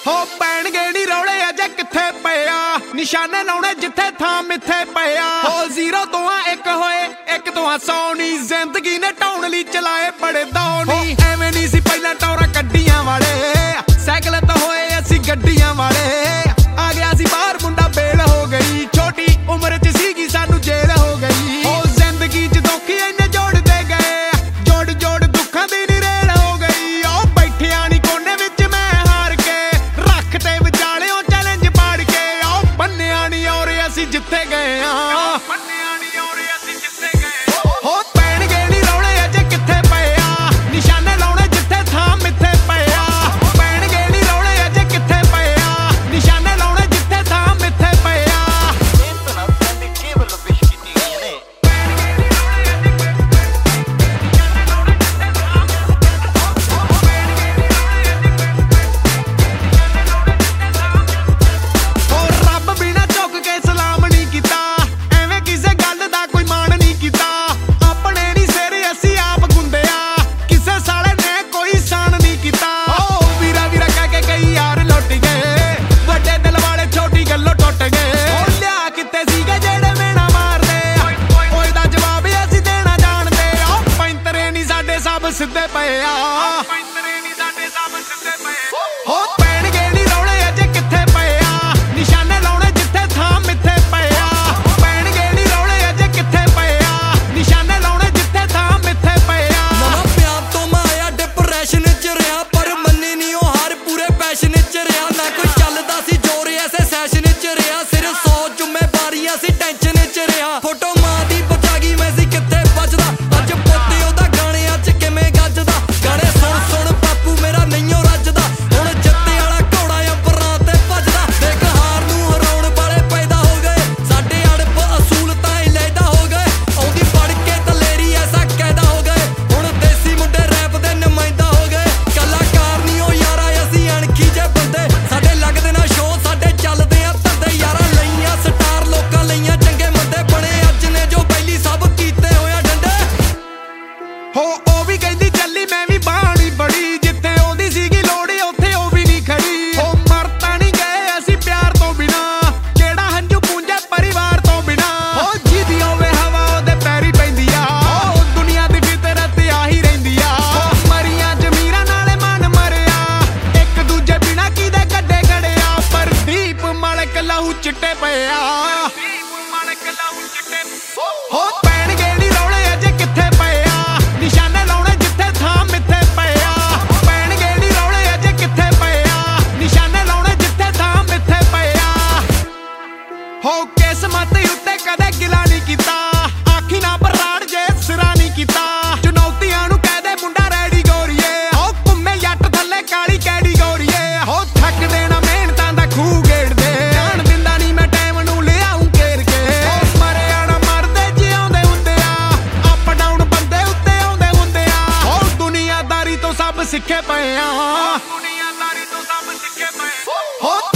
ਹੋ ਪੈਣਗੇ ਨੀ ਰੌਲੇ ਅਜੇ ਕਿੱਥੇ ਪਿਆ, ਨਿਸ਼ਾਨੇ ਲਾਉਣੇ ਜਿੱਥੇ ਥਾਂ ਮਿੱਥੇ ਪਿਆ। ਹੋ ਜ਼ੀਰੋ ਤੋਂ ਆ ਇੱਕ ਹੋਏ, ਇੱਕ ਤੋਂ ਆ 100 ਨੀ, ਜ਼ਿੰਦਗੀ ਨੇ ਢਾਉਣ ਲਈ ਚਲਾਏ ਬੜੇ ਦੌਨੀ। ਐਵੇਂ ਨਹੀਂ ਸੀ ਪਹਿਲਾਂ ਟੌਰਾ ਕੱਢੀਆਂ ਵਾਲੇ, ਸਾਈਕਲ ਤਾਂ ਹੋਏ ਅਸੀਂ ਗੱਡੀਆਂ ਵਾਲੇ। ਆ ਗਿਆ ਸੀ ਬਾਹਰ ਮੁੰਡਾ ਬੇਲ ਹੋ ਗਈ, ਛੋਟੀ ਉਮਰ 'ਚ ਸੀਗੀ ਸਾਨੂੰ ਜੇਲ ਹੋ ਗਈ। ਹੋ ਜ਼ਿੰਦਗੀ 'ਚ ਦੁੱਖੀ ਇੰਨੇ ਜੋੜਦੇ ਗਏ, ਜੋੜ ਜੋੜ ਦੁੱਖਾਂ ਦੀ ਨੀ ਰੇਲ ਹੋ ਗਈ। ਉਹ ਬੈਠਿਆ ਨੀ ਕੋਨੇ ਵਿੱਚ ਮੈਂ ਹਾਰ ਕੇ, ਰੱਖ ਤੇ ਵਿਚਾਲਿਓ ਚੈਲੰਜ ਪਾੜ ਕੇ। ਉਹ ਬੰਨਿਆ ਨੀ ਔਰ ਅਸੀਂ ਜਿੱਥੇ ਗਏ ਆ, ਹੋ ਪੈਣਗੇ ਨੀ ਰੌਲੇ ਅਜੇ ਕਿੱਥੇ ਪਿਆ, ਨਿਸ਼ਾਨੇ ਲਾਉਣੇ ਜਿੱਥੇ ਥਾਂ ਮਿੱਥੇ ਪਿਆ। ਪੈਣਗੇ ਨੀ ਰੌਲੇ ਅਜੇ ਕਿੱਥੇ ਪਿਆ, ਨਿਸ਼ਾਨੇ ਲਾਉਣੇ ਜਿੱਥੇ ਥਾਂ ਮਿੱਥੇ ਪਿਆ। ਹੋ ਰੱਬ ਬਿਨਾ ਝੁਕ ਕੇ ਸਲਾਮ ਨਹੀਂ ਕੀਤਾ, ਐਵੇਂ ਕਿਸੇ ਗੱਲ ਦਾ ਕੋਈ ਮਾਣ ਨਹੀਂ ਕੀਤਾ। ਆਪਣੇ ਨੀ ਸਿਰ ਅਸੀਂ ਆਪ ਗੁੰਦਿਆ, ਕਿਸੇ ਸਾਲੇ ਨੇ ਕੋਈ ਸਾਨ ਨਹੀਂ ਕੀਤਾ। ਹੋ ਵੀਰਾ ਵੀਰਾ ਕਹਿ ਕੇ ਕਈ ਯਾਰ ਲੁੱਟ ਗਏ, ਵੱਡੇ ਦਿਲ ਵਾਲੇ ਛੋਟੀ ਗੱਲੋਂ ਟੁੱਟ ਗਏ। ਹੋ ਲਿਆ ਕਿਤੇ ਸੀਗੇ ਜਿਹੜੇ ਮੇਣਾ ਮਾਰਦੇ, ਓਏ ਦਾ ਜਵਾਬ ਅਸੀਂ ਦੇਣਾ ਜਾਣਦੇ। ਉਹ ਪੈਂਤਰੇ ਨੀ ਸਾਡੇ ਸਭ ਸਿੱਧੇ ਪਏ ਆ, ਹੋ ਪੈਣਗੇ ਨੀ ਰੌਲੇ ਅਜੇ ਕਿੱਥੇ ਪਿਆ, ਨਿਸ਼ਾਨੇ ਲਾਉਣੇ ਜਿੱਥੇ ਥਾਂ ਮਿੱਥੇ ਪਿਆ। ਪੈਣਗੇ ਨੀ ਰੌਲੇ ਅਜੇ ਕਿੱਥੇ ਪਿਆ, ਨਿਸ਼ਾਨੇ ਲਾਉਣੇ ਜਿੱਥੇ ਥਾਂ ਮਿੱਥੇ ਪਿਆ। ਨਵਾਂ ਪਿਆਰ ਤੋਂ ਮੈਂ ਆਇਆ ਡਿਪਰੈਸ਼ਨ 'ਚ ਰਿਹਾ, ਪਰ ਮੰਨੀ ਨੀ ਉਹ ਹਾਰ ਪੂਰੇ ਪੈਸ਼ਨ 'ਚ ਰਿਹਾ। ਨਾ ਕੋਈ ਚੱਲਦਾ ਸੀ ਜੋਰ ਐਸੇ ਸੈਸ਼ਨ 'ਚ ਰਿਹਾ, ਸਿਰ 100 ਜ਼ਿੰਮੇਵਾਰੀਆਂ ਸੀ ਟੈਨਸ਼ਨ 'ਚ ਰਿਹਾ। ਫੋਟੋ ਮਾਂ ਦੀ ਬਚਾ ਗਈ ਮੈਂ ਸੀ ਕਿੱਥੇ ਬਚਦਾ, ਅੱਜ ਪੋਤੇ ਉਹਦਾ ਗਾਣਿਆਂ 'ਚ ਕਿਵੇਂ ਗੱਜਦਾ। ਗਾਣੇ ਸੁਣ ਸੁਣ ਬਾਪੂ ਮੇਰਾ ਨਹੀਂਓ ਰੱਜਦਾ, ਹੁਣ ਜੱਤੇ ਵਾਲਾ ਘੋੜਾ ਅੰਬਰਾਂ ਤੇ ਭੱਜਦਾ। ਦੇਖ ਹਾਰ ਨੂੰ ਹਰਾਉਣ ਵਾਲੇ ਪੈਦਾ ਹੋ ਗਏ, ਸਾਡੇ ਅੜਪ ਅਸੂਲ ਤਾਂ ਹੀ ਲੈਦਾ ਹੋ ਗਏ। ਆਉਂਦੀ ਪੜ ਕੇ ਦਲੇਰੀ ਐਸਾ ਕੈਦਾ ਹੋ ਗਏ, ਹੁਣ ਦੇਸੀ ਮੁੰਡੇ ਰੈਪ ਦੇ ਨੁਮਾਇੰਦਾ ਹੋ ਗਏ। ਕਲਾਕਾਰ ਨੀ ਉਹ ਯਾਰਾ ਅਸੀਂ ਅਣਖੀ ਜੇ ਬੰਦੇ, ਸਾਡੇ ਲੱਗਦੇ ਨਾ ਸ਼ੋਅ ਸਾਡੇ ਚੱਲਦੇ ਆ ਧੰਦੇ। ਯਾਰਾਂ ਲਈਆਂ ਸਟਾਰ ਲੋਕਾਂ ਲਈਆਂ ਚੰਗੇ ਮੰਦੇ, ਬਣੇ ਅੱਜ ਨੇ ਜੋ ਪਹਿਲੀ ਸਭ ਕੀਤੇ ਹੋਇਆ ਡੰਡੇ। ਹੋ ਉਹ ਵੀ ਕਹਿੰਦੀ ਚੱਲੀ ਮੈਂ ਵੀ ਬਾਣੀ ਬੜੀ, ਜਿੱਥੇ ਆਉਂਦੀ ਸੀਗੀ ਲੋੜ ਉੱਥੇ ਉਹ ਵੀ ਨਹੀਂ ਖੜੀ। ਹੋ ਮਰ ਤਾਂ ਨਹੀਂ ਗਏ ਅਸੀਂ ਪਿਆਰ ਤੋਂ ਬਿਨਾ, ਕਿਹੜਾ ਹੰਝੂ ਪੂੰਝੇ ਪਰਿਵਾਰ ਤੋਂ ਬਿਨਾ। ਹੋ ਜਿਹਦੀ ਹੋਵੇ ਹਵਾ ਉਹਦੇ ਪੈਰੀ ਪੈਂਦੀ ਆ, ਹੋ ਦੁਨੀਆ ਦੀ ਫਿਤਰਤ ਆਹੀ ਰਹਿੰਦੀ ਆ। ਹੋ ਮਰੀਆਂ ਜ਼ਮੀਰਾਂ ਨਾਲੇ ਮਨ ਮਰਿਆ, ਇੱਕ ਦੂਜੇ ਬਿਨਾ ਕਿਦੇ ਗੱਡੇ ਗੜਿਆ। ਪਰ ਦੀਪ ਮਾਲਕ ਲਹੂ ਚਿੱਟੇ ਪਿਆ, ਹੋ ਪੈਣਗੇ ਨੀ ਰੌਲੇ ਅਜੇ ਕਿੱਥੇ ਪਿਆ, ਨਿਸ਼ਾਨੇ ਲਾਉਣੇ ਜਿੱਥੇ ਥਾਂ ਮਿੱਥੇ ਪਿਆ। ਪੈਣਗੇ ਨੀ ਰੌਲੇ ਅਜੇ ਕਿੱਥੇ ਪਿਆ, ਨਿਸ਼ਾਨੇ ਲਾਉਣੇ ਜਿੱਥੇ ਥਾਂ ਮਿੱਥੇ ਪਿਆ। ਹੋ ਕਿਸਮਤ ਉੱਤੇ ਕਦੇ ਗਿਲਾ ਨਹੀਂ ਕੀਤਾ, ਆਖੀ ਨਾ ਬਰਾੜ ਜੇ ਸਿਰਾ ਨਹੀਂ ਕੀਤਾ। ਚੁਣੌਤੀਆਂ ਨੂੰ ਕਹਦੇ ਮੁੰਡਾ ਰੈਡੀ ਗੋਰੀਏ, ਹੋ ਘੁੰਮੇ ਜੱਟ ਥੱਲੇ ਕਾਲੀ ਕੈਡੀ ਗੋਰੀਏ। ਹੋ ਥੱਕ ਦੇਣਾ ਮਿਹਨਤਾਂ ਦਾ ਖੂਹ ਗੇੜਦੇ, ਜਾਣ ਦਿੰਦਾ ਨਹੀਂ ਮੈਂ ਟਾਈਮ ਨੂੰ ਲਿਆਉਂ ਘੇਰ ਕੇ। ਹੋ ਮਰਿਆ ਨਾ ਮਰਦੇ ਜਿਉਂਦੇ ਹੁੰਦੇ ਆ, ਅਪ ਡਾਊਨ ਬੰਦੇ ਉੱਤੇ ਆਉਂਦੇ ਹੁੰਦੇ ਆ। ਹੋ ਦੁਨੀਆਦਾਰੀ ਤੋਂ ਸਭ ਸਿੱਖੇ ਪਏ ਆ, ਹੋ